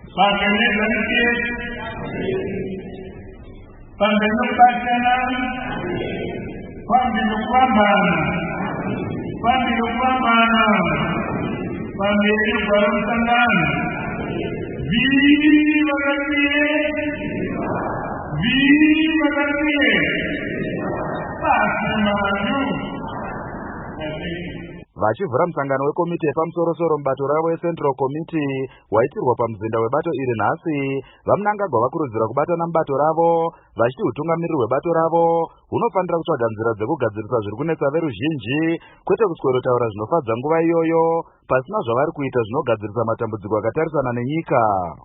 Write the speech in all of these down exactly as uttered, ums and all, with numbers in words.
Pangenezanike, pangenopatana, pangenopambana, pangenopambana, pangenopambana. Viva Garnier! Viva Garnier! Passa Manu! Vachivhura musangano wekomiti yepamusoro-soro mubato ravo yeCentral Committee waitirwa pamuzinda webato iri nhasi, vamunangagwa vakurudzira kubatana mubato ravo vachiti utungamiriri hwebato ravo hunofanira kutsvaga nzira dzekugadzirisa zviri kunetsa veruzhinji, kwete kuswero taura zvinofadza nguva iyoyo pasina zvavari kuita zvinogadzirisa matambudziko akatarisana nenyika.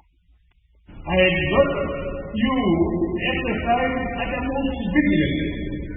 I exhort you to exercise utmost vigilance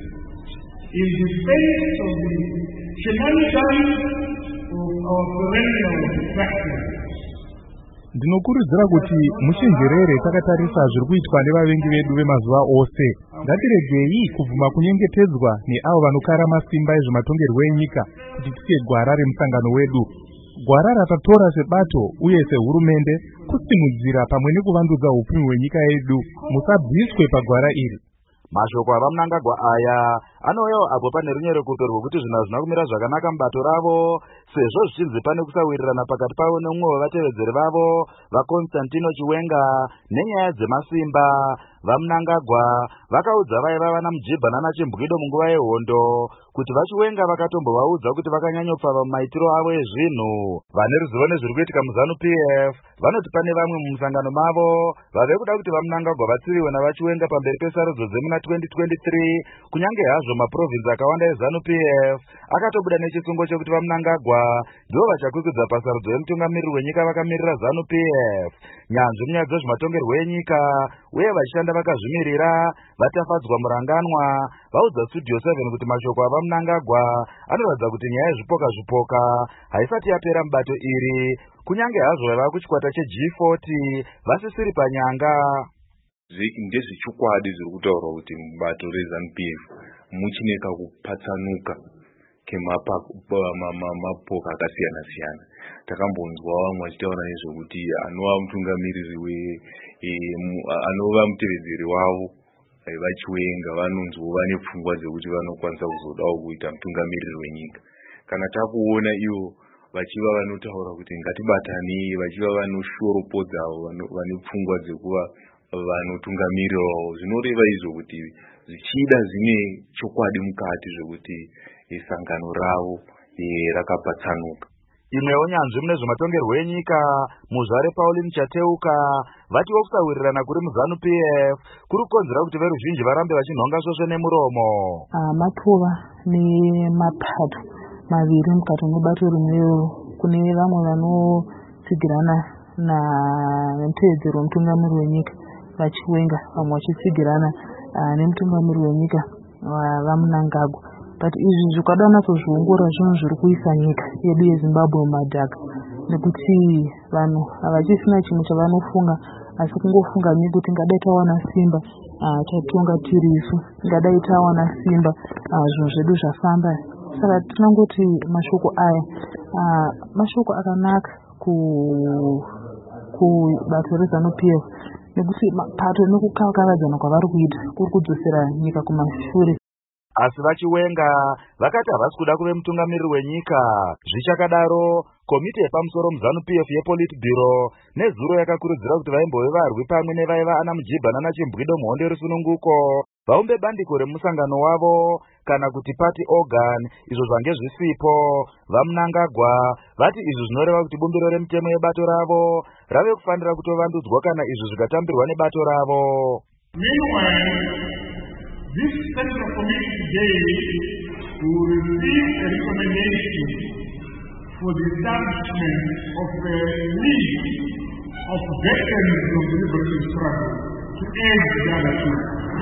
in the face of the shenanigans of our perennial practice. Ndinokurudzira kuti muchenjerere takatarisa zviri kuitwa nevavengi vedu vemazuva ose. Ngatiregei kubvuma kunyengetedzwa neavo vanokara masimba ezvematongerwo enyika kuti tise gwara remusangano wedu. Gwara ratatora sebato uye sehurumende kusimudzira pamwe nekuvandudza upenyu hwenyika yedu. Musabviswe pagwara iri. Mashoko avamunangagwa aya anouyawo apo pane runyereketo rwekuti zvinhu hazvina kumira zvakanaka mubato ravo, sezvo zvichinzi pane kusawirirana pakati pavo neumwe wevatevedzeri vavo vaConstantino Chiwenga nenyaya dzemasimba. Vamunangagwa vakaudza vaiva vana Mujibha nana Chimbwido munguva yehondo kuti vaChiwenga vakatombovaudza kuti vakanyanyopfava mumaitiro avo ezvinhu. Vane ruzivo nezviri kuitika muZANU P F vanoti pane vamwe mumusangano mavo vave kuda kuti vamunangagwa vatsiviwe navaChiwenga pamberi pesarudzo dzemuna twenty twenty-three, kunyange hazvo maprovinsi akawanda eZANU P F akatobuda nechisungo chekuti vamunangagwa ndivo vachakwikudza pasarudzo yemutungamiriri wenyika vakamirira ZANU P F. Nyanzvi munyaya dzezvematongerwo enyika uye vachishanda vakazvimirira vatafadzwa muranganwa vaudza Studio seven kuti mashoko avamunangagwa anoratidza kuti nyaya yezvipoka zvipoka haisati yapera mubato iri, kunyange hazvo vaiva kuchikwata che G forty vasisiri panyanga. Ndezvechokwadi zviri kutaurwa kuti mubato reZANU P F muchineka kupatsanuka kemapoka akasiyana siyana. Takambonzwa vamwe vachitaura nezvekuti anova mutungamiriri we anova mutevedzeri wavo vaChiwenga vanonzwa vane pfungwa dzekuti vanokwanisa kuzodawo kuita mutungamiriri wenyika. Kana takuona ivo vachiva vanotaura kuti ngatibatanei, vachiva vanoshoropodza vane pfungwa dzekuva vanotungamirirawo, zvinoreva izvo kuti zvichida zvine chokwadi mukati zvekuti isangano ravo rakapatsanuka. Imwewo nyanzvi mune zvematongerwo enyika Muzvare Pauline Chateuka vatiwo kusawirirana kuri muZANU P F kuri kukonzera kuti veruzhinji varambe vachinhonga svosve nemuromo. Matova nemapato maviri mukati mebato rimwewo, kune vamwe vanotsigirana nemutevedzeri wemutungamiriri wenyika vaChiwenga, vamwe vachitsigirana nemutungamiriri wenyika vamunangagwa. But izvi zvikada natsozviongorora zvinhu zviri kuisa nyika yedu yeZimbabwe mumadhaka, nekuti vanhu havachisina chimwe chavanofunga asi kungofunga nekuti ngadai tawana simba tatonga tiri isu, ngadai tawana simba zvinhu zvedu zvafamba. Saka tinongoti mashoko aya mashoko akanaka kubato reZANU P F, nekuti pato nekukavakavadzana kwavari kuita kuri kudzosera nyika kumashure. Asi vaChiwenga vakati havasi kuda kuve mutungamiriri wenyika. Zvichakadaro, komiti yepamusoro muZANU P F yePolitburo nezuro yakakurudzira kuti vaimbove varwi pamwe nevaiva ana Mujibha nana Chimbwido muhondo yerusununguko vaumbe bandiko remusangano wavo kana kuti party organ, izvo zvange zvisipo. Vamunangagwa vati izvi zvinoreva kuti bumbiro remutemo yebato ravo rave kufanira kutovandudzwa kana izvi zvikatambirwa nebato ravo. This Central Committee today will receive a recommendation for the establishment of a league of veterans of the liberty struggle to aid the other two.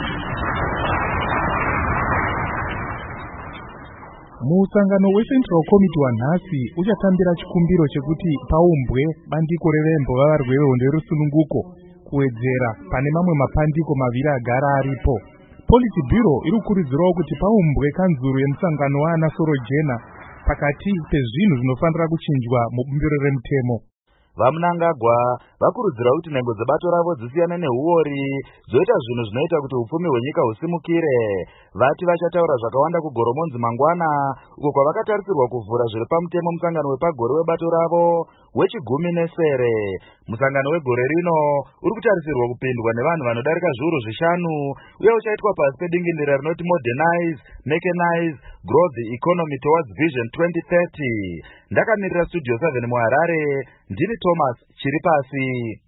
Musangano weCentral Committee wanhasi uchatambira chikumbiro chekuti paumbwe bandiko revembo vavarwi vehondo yerusununguko kuwedzera pane mamwe mapandiko maviri agara aripo. Politburo iri kukurudzirawo kuti paumbwe kanzuru yemusangano waana Sorojena pakati pezvinhu zvinofanira kuchinjwa mubumbiro remutemo. Vamunangagwa vakurudzira kuti nhengo dzebato ravo dzisiyane neuori dzoita zvinhu zvinoita kuti upfumi hwenyika husimukire. Vati vachataura zvakawanda kugoromonzi mangwana, uko kwavakatarisirwa kuvhura zviri pamutemo musangano wepagore webato ravo wechigumi nesere. Musangano wegore rino uri kutarisirwa kupindwa nevanhu vanodarika zviuru zvishanu uye uchaitwa pasi pedingindira rinoti modernize, mechanize, grow the economy towards vision twenty thirty. Ndakamirira studio seven muHarare, ndini Thomas Chiripasi.